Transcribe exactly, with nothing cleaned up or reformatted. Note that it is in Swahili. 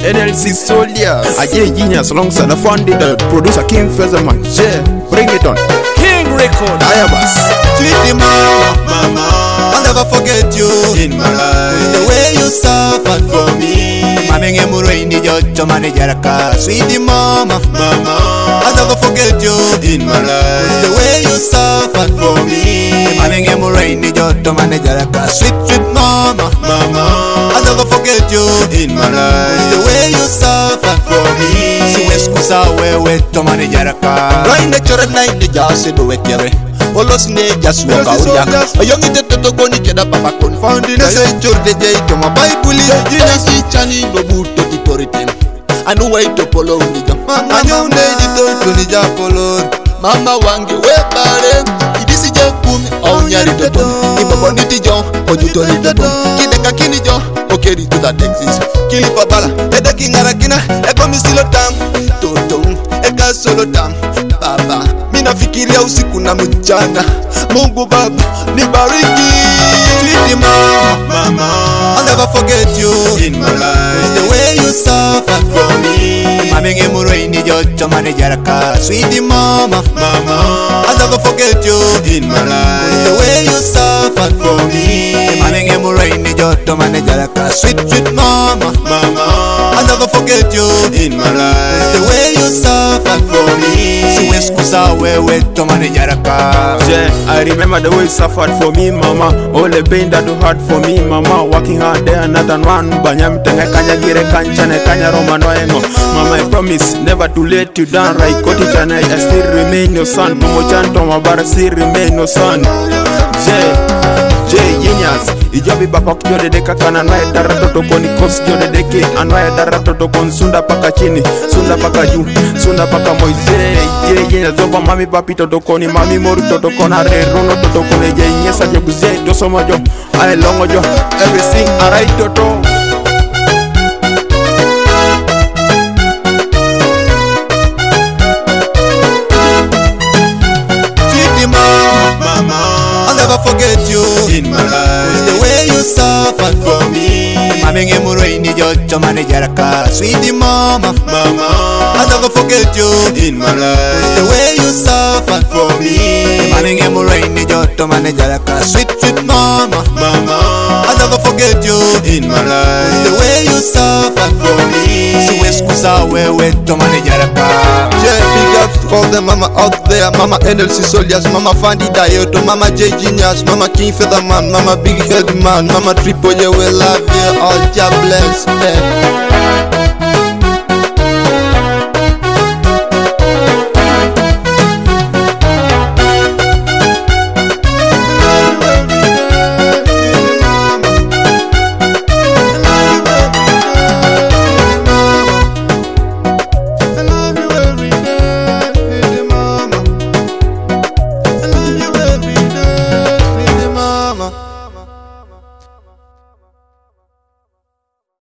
N L C Soldiers, A J Genius alongside the founding the producer King Featherman. Yeah, bring it on. King Record. Ayabas. Sweetie mama, mama, I'll never forget you in my life. The way you suffered for me. Mami ngemurweni joto manejaraka. Sweetie mama, mama, I'll never forget you in my life. The way you suffered for me. Mami ngemurweni joto manejaraka. Sweet sweet mama, mama, I'll never forget you in my life. The way you suffered for me. Siweskusa wewe to manejaraka. Right nature night the jase do wekere. Olos ne just walk out ya. Ayongi te toto koni keda papa confounding. Nese chorde jay to my bible. Jina chani bobu to ditorite. Anu wait to polo unija. Anyo ne dito unija polo. Mama wangi we bare. Idisi je kumi au nyari toto. Ibobo niti jo ojuto ni toto. Kideka kini jo okeri to that exist. Kili babala eda kingara kina eko misilo tam. Toto eka solo tam. Baba nafikiria usiku na mchana. Mungu Baba nibariki. Sweetie mama, mama, I'll never forget you in my life. The way you suffered for me. Mami ngemurweni joto manejaraka. Sweetie mama, mama, I'll never forget you in my life. The way you suffered for me. Mami ngemurweni joto manejaraka. Sweet sweet mama, mama, I'll never forget you in my life. The way you suffered for me. Siweskusa wewe to manejaraka. Yeah, I remember the way you suffered for me, mama. All the pain that you had for me, mama. Working hard there, not an one. Banyam tenge kanya gire kanchane kanya roma noengo. Mama, I promise never to let you down. Right, koti chana, I still remain your son. Tomo chanto mabara, still remain your son. Yeah. Jay Genius, ijobi bapa kujode deka kana nae dara toto koni kos jode deke anwae dara toto kon sunda paka chini, sunda paka juu, sunda paka moize. Jay Genius zoba mami papi toto koni mami mori toto kona re rono toto kone Jay Genius aje kuze doso mojo, ae longo jo, everything alright toto. Forget you in my life. The way you suffered for me. Mami ngemurweni joto manejaraka. Sweetie mama, mama, I'll never forget you in my life. The way you suffered for me. Mami ngemurweni joto manejaraka. Sweet sweet mama, mama, I'll never forget you in my life. The way you suffered for me. Siweskusa wewe to manejaraka. Yeah, big up to all the mama out there. Mama N L C Soldiers, Mama Fandi Dayoto, Mama J Genius, Mama King Featherman, Mama Big Head Man, Mama Triple, yeah, we love you all. God bless me.